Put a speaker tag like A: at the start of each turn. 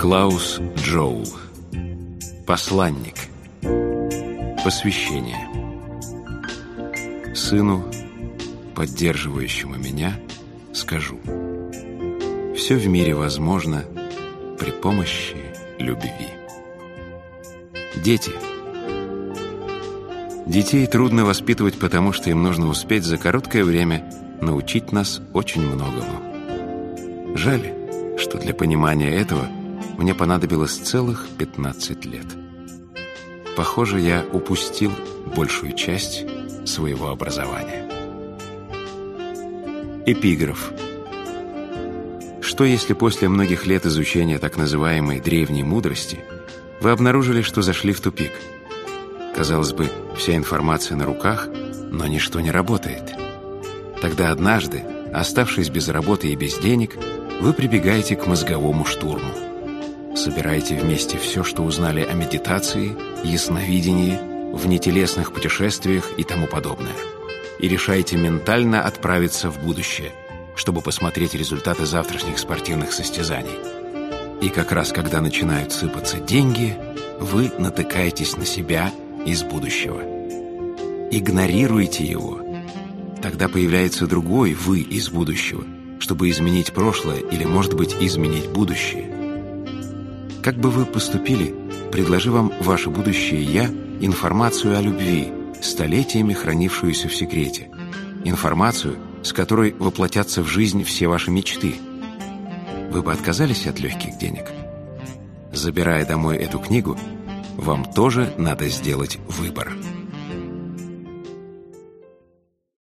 A: Клаус Джоул. Посланник. Посвящение. Сыну, поддерживающему меня, скажу: все в мире возможно при помощи любви. Дети. Детей трудно воспитывать, потому что им нужно успеть за короткое время научить нас очень многому. Жаль, что для понимания этого мне понадобилось целых 15 лет. Похоже, я упустил большую часть своего образования. Эпиграф. Что если после многих лет изучения так называемой древней мудрости вы обнаружили, что зашли в тупик? Казалось бы, вся информация на руках, но ничто не работает. Тогда однажды, оставшись без работы и без денег, вы прибегаете к мозговому штурму. Собираете вместе все, что узнали о медитации, ясновидении, внетелесных путешествиях и тому подобное, и решаете ментально отправиться в будущее, чтобы посмотреть результаты завтрашних спортивных состязаний. И как раз когда начинают сыпаться деньги, вы натыкаетесь на себя из будущего. Игнорируйте его. Тогда появляется другой «вы» из будущего, чтобы изменить прошлое или, может быть, изменить будущее. Как бы вы поступили, предложи вам ваше будущее «я» информацию о любви, столетиями хранившуюся в секрете, информацию, с которой воплотятся в жизнь все ваши мечты. Вы бы отказались от легких денег? Забирая домой эту книгу, вам тоже надо сделать выбор.